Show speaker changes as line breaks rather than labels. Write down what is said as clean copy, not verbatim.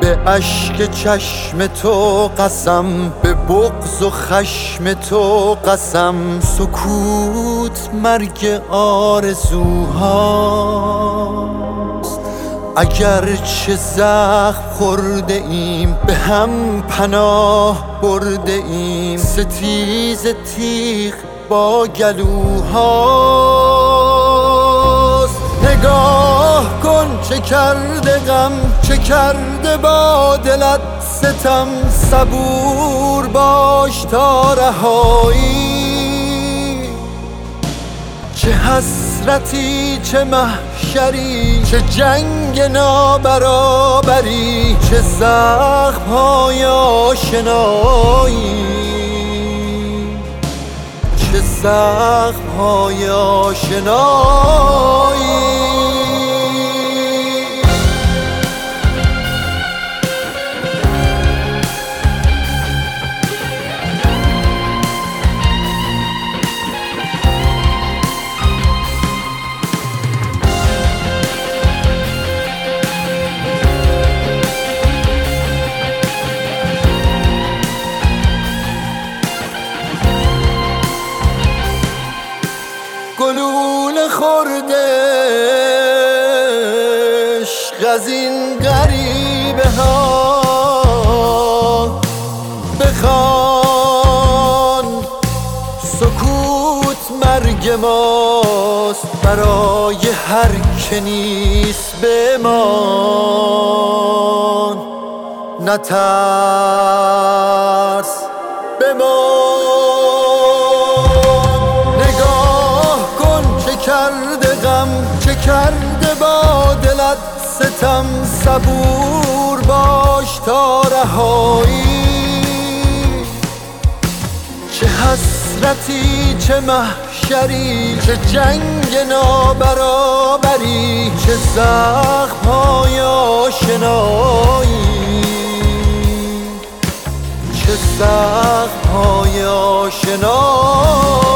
به اشک چشم تو قسم، به بغض و خشم تو قسم. سکوت مرگ آرزوهاست، اگرچه زخم خورده ایم به هم پناه برده ایم. ستیز تیغ با گلوهاست. نگاه کن چه کرده غم، چه کرده با دلت ستم. صبور باش تا رهایی، چه حسرتی چه محشری، چه جنگ نابرابری، چه زخم‌های آشنایی، چه زخم‌های آشنایی. گلوله خورده عشق از این غریبه ها، بخوان سکوت مرگ ماست. برای هر که نیست بمان، نترس بمان. کرده غم، چه کرده با دلت ستم. صبور باش تا رهایی، چه حسرتی چه محشری، چه جنگ نابرابری، چه زخم‌های آشنایی، چه زخم‌های آشنایی.